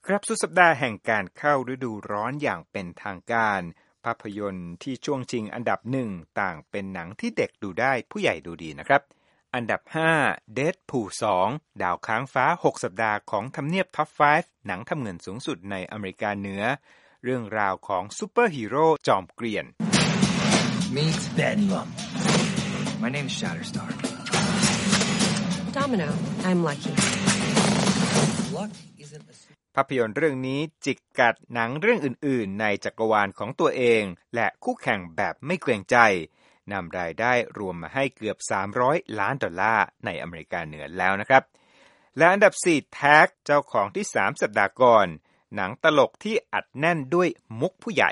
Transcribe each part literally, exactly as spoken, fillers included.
ครับสุดสัปดาห์แห่งการเข้าฤดูร้อนอย่างเป็นทางการภาพยนตร์ที่ช่วงชิงอันดับหนึ่งต่างเป็นหนังที่เด็กดูได้ผู้ใหญ่ดูดีนะครับอันดับห้า Deadpool สองดาวค้างฟ้าหกสัปดาห์ของทำเนียบท็อปห้าหนังทำเงินสูงสุดในอเมริกาเหนือเรื่องราวของซูเปอร์ฮีโร่จอมเกรียน Meet Bedlam. My name is Shatterstar. Domino. I'm Lucky. Luck isn't a ภาพยนตร์เรื่องนี้จิกกัดหนังเรื่องอื่นๆในจักรวาลของตัวเองและคู่แข่งแบบไม่เกรงใจนำรายได้รวมมาให้เกือบสามร้อยล้านดอลลาร์ในอเมริกาเหนือแล้วนะครับและอันดับสี่ Tag เจ้าของที่สามสัปดาห์ก่อนหนังตลกที่อัดแน่นด้วยมุกผู้ใหญ่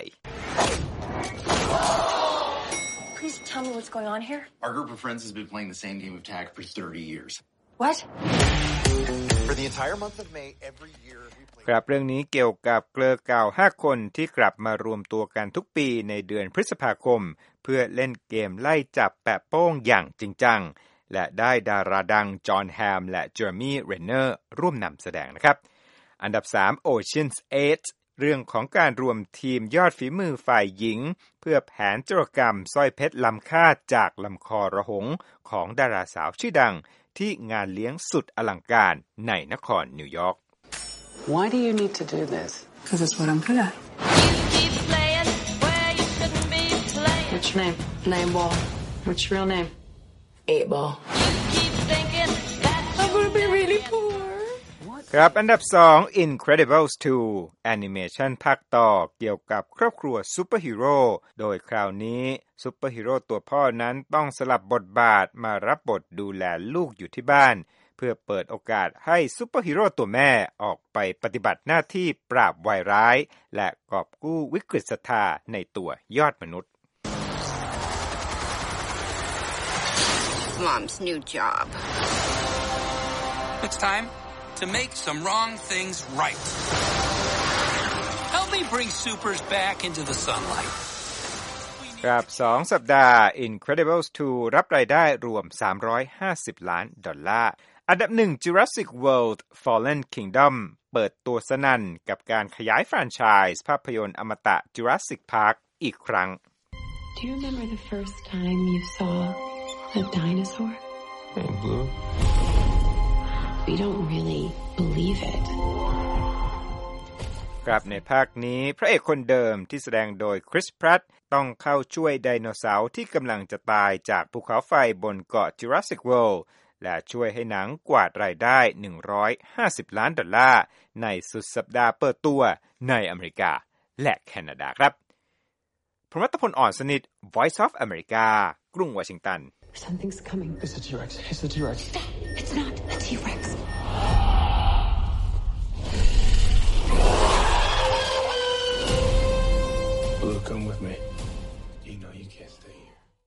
Please tell me what's going on here. Our group of friends has been playing the same game of tag for thirty years. What? For the entire month of May, every year we play. ครับเรื่องนี้เกี่ยวกับเกลอเก่าห้าคนที่กลับมารวมตัวกันทุกปีในเดือนพฤษภาคมเพื่อเล่นเกมไล่จับแปะโป้งอย่างจริงจังและได้ดาราดังจอห์นแฮมและเจอร์มี่เรนเนอร์ร่วมนำแสดงนะครับอันดับสาม Ocean's แปดเรื่องของการรวมทีมยอดฝีมือฝ่ายหญิงเพื่อแผนโจรกรรมสร้อยเพชรล้ำค่าจากลำคอระหงของดาราสาวชื่อดังที่งานเลี้ยงสุดอลังการในนครนิวยอร์ก Why do you need to do this? Because it's what I'm good at. You keep playing where you shouldn't be playing. What's your name? Name ball. What's your real name? Eight ball. You keep thinking that I'm gonna be really poor. ครับอันดับสอง Incredibles ทู แอนิเมชันภาคต่อเกี่ยวกับครอบครัวซูเปอร์ฮีโร่โดยคราวนี้ซูเปอร์ฮีโร่ตัวพ่อนั้นต้องสลับบทบาทมารับบทดูแลลูกอยู่ที่บ้านเพื่อเปิดโอกาสให้ซูเปอร์ฮีโร่ตัวแม่ออกไปปฏิบัติหน้าที่ปราบวายร้ายและกอบกู้วิกฤตศรัทธาในตัวยอดมนุษย์ Mom's new job. It's time to make some wrong things right. Help me bring supers back into the sunlight. ครับสองสัปดาห์ Incredibles ทูรับรายได้รวมสามร้อยห้าสิบล้านดอลลาร์อันดับหนึ่ง Jurassic World Fallen Kingdom เปิดตัวสนั่นกับการขยายแฟรนไชส์ภาพยนตร์อมตะ Jurassic Park อีกครั้ง Do you remember the first time you saw a dinosaur? In blue? We don't really believe it. ครับในภาคนี้พระเอกคนเดิมที่แสดงโดยคริส แพรตต์ต้องเข้าช่วยไดโนเสาร์ที่กำลังจะตายจากภูเขาไฟบนเกาะ Jurassic World และช่วยให้หนังกวาดรายได้หนึ่งร้อยห้าสิบล้านดอลลาร์ในสุดสัปดาห์เปิดตัวในอเมริกาและแคนาดาครับพรหมรัตพลอ่อนสนิท Voice of America กรุงวอชิงตัน Something's coming. It's a T-Rex. It's a T-Rex. It's not a T-Rex.